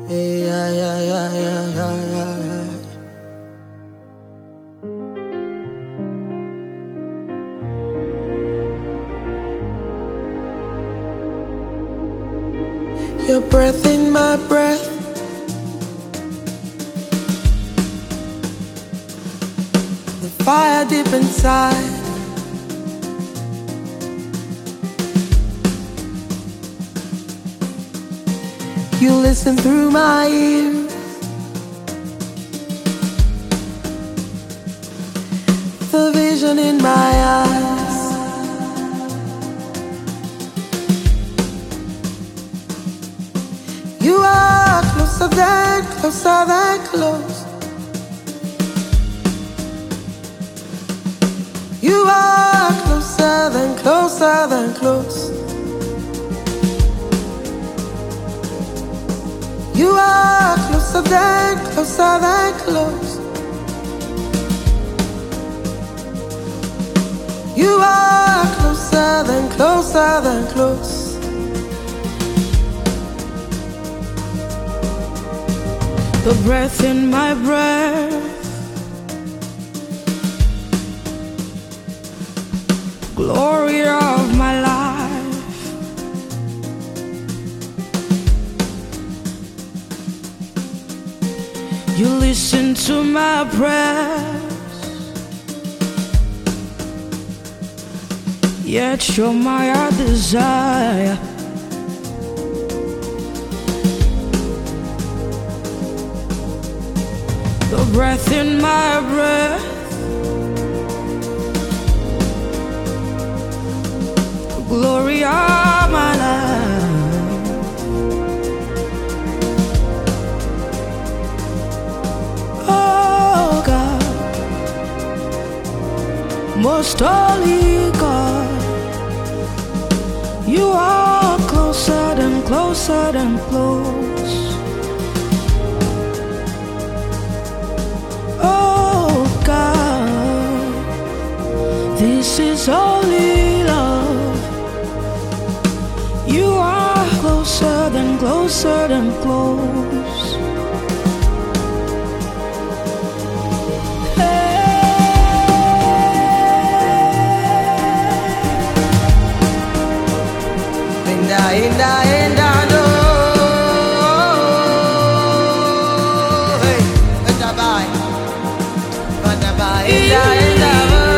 Yeah, yeah, yeah, yeah, yeah, yeah. Your breath in my breath, the fire deep inside. You listen through my ears, the vision in my eyes. You are closer than close. You are closer than close. You are closer than close. You are closer than close. The breath in my breath, glory of my life. You listen to my prayers, yet you're my heart desire. The breath in my breath, the glory of my life. Oh God, most holy God, you are closer than close. This is holy love. You are closer than close. Inda, no. Hey, bye. Inda.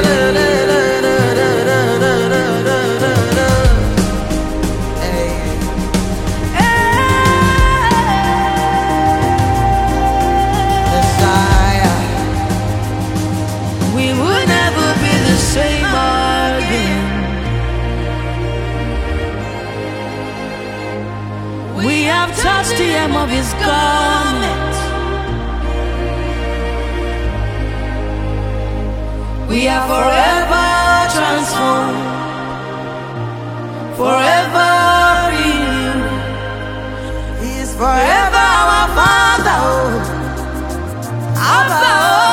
We have touched the hem of his garment. We are forever transformed, forever renewed. He is forever our Father. Abba.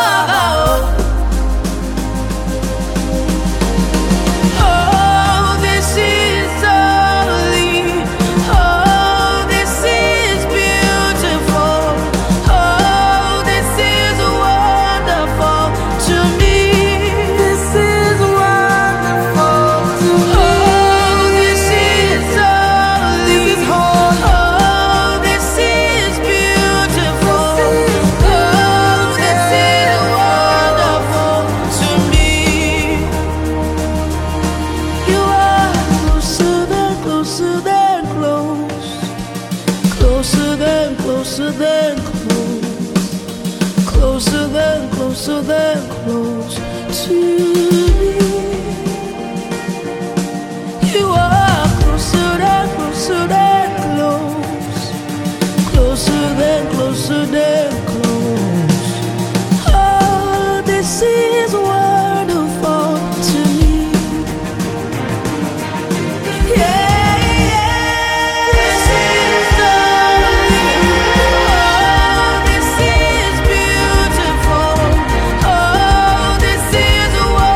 Closer than close to me. You are closer than close. Closer than close. Oh, this is wonderful to me. Yeah. This is beautiful. Oh, this is wonderful.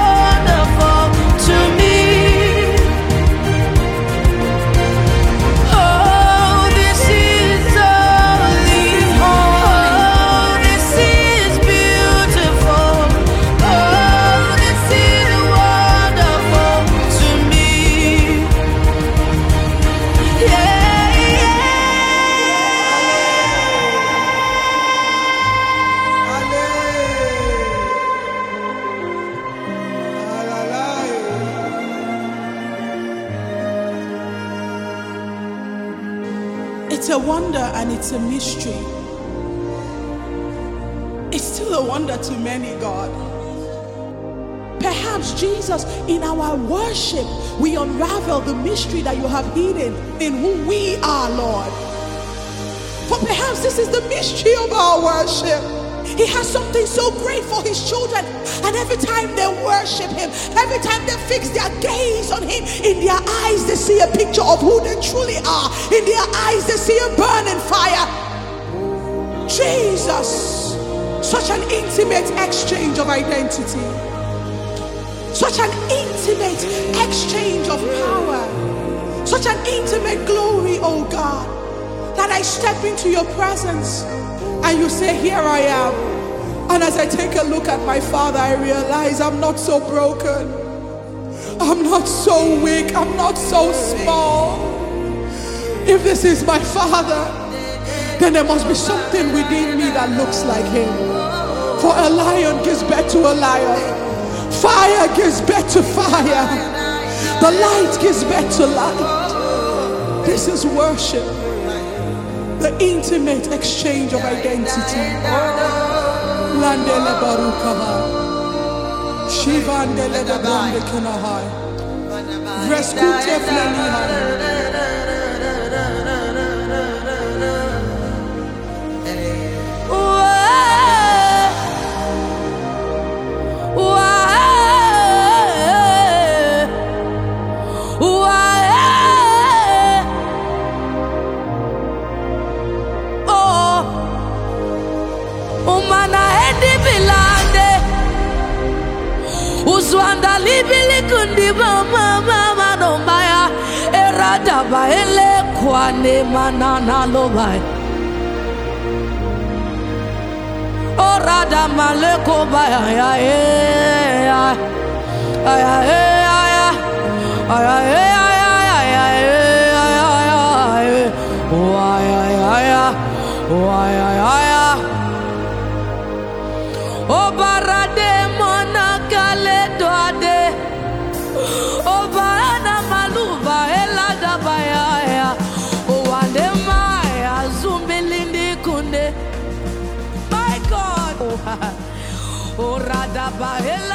It's a wonder and it's a mystery. It's still a wonder to many, God. Perhaps, Jesus, in our worship, we unravel the mystery that you have hidden in who we are, Lord. For perhaps this is the mystery of our worship. He has something so great for his children, and every time they worship him, every time they fix their gaze on him, in their eyes they see a picture of who they truly are. In their eyes they see a burning fire. Jesus, such an intimate exchange of identity, such an intimate exchange of power, such an intimate glory, oh God, that I step into your presence and you say, here I am. And as I take a look at my Father, I realize I'm not so broken, I'm not so weak, I'm not so small. If this is my Father, then there must be something within me that looks like him. For a lion gives birth to a lion, fire gives birth to fire, the light gives birth to light. This is worship, the intimate exchange of identity. Landele barukaha, shivandele da brande kanahai, vreskute flenihai. Uzwanda libili kundi mama mama nombaya erada baele kwane manana lobai orada maleko baya ya ya ya Orada baele